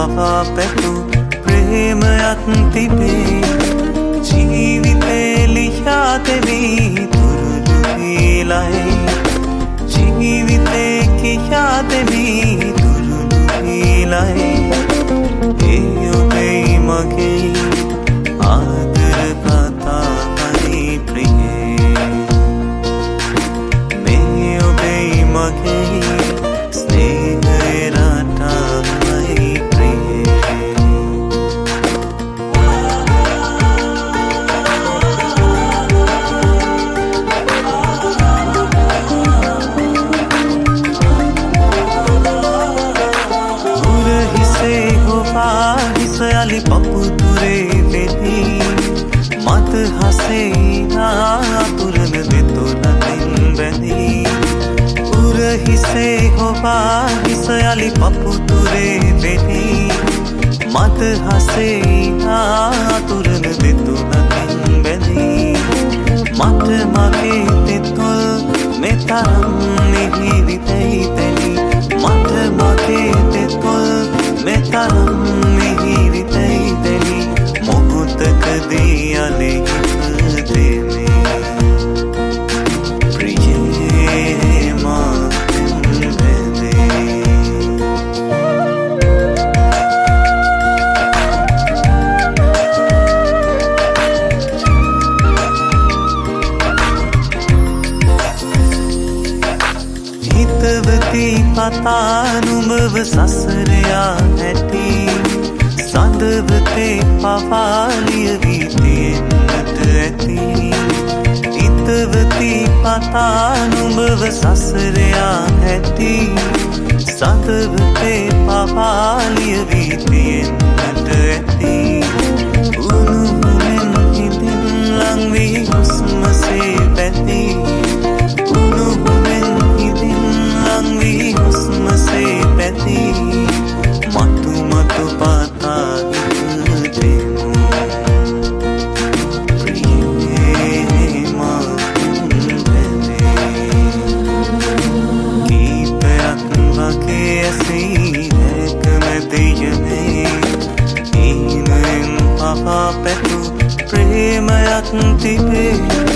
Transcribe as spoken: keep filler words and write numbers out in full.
පවා පැතු ප්‍රේමයක් තිබේ ජීවිතේ ලියා දෙවි තුරුළු වේලයි ජීවිතේ කියා දෙවි තුරුළු වේලයි ඒ ඔබේ මගේ ආදර කතාවයි ප්‍රියේ මේ ඔබේ මගේ ස්නේහය රටාවයි ප්‍රියේ हिसयाली पपुतुरे वेदी मत हसे आतुरन देतो नदिन बेदी उर हिसे होवा हिसयाली पपुतुरे वेदी मत हसे आतुरन देतो नदिन बेदी मत मगे तेतुल मेतारम निहिरितई तेली मत मगे तेतुल मेतारम निहिरितई तेली मोहतक दिया ले दे में प्रिय मातम दे हितवती पता नुඹව සසරයා ඇති සඳවතේ පවාලිය වී තියෙන්නට ඇති හිතවති පතා නුඹව සසරයා ඇති සඳවතේ පවාලිය වී තියෙන්නට ඇති උණුහුමෙන් හිතින් ලං වී හුස්මසේ පැති උණුහුමෙන් හිතින් ලං වී හුස්මසේ පැති මතු මතු පාතා දෙමු ප්‍රියේ මාතම් බැඳේ කීපයක් වගේ ඇසී දැකමැදියනේ ඊනෙන් පවා පැතු ප්‍රේමයක් තිබේ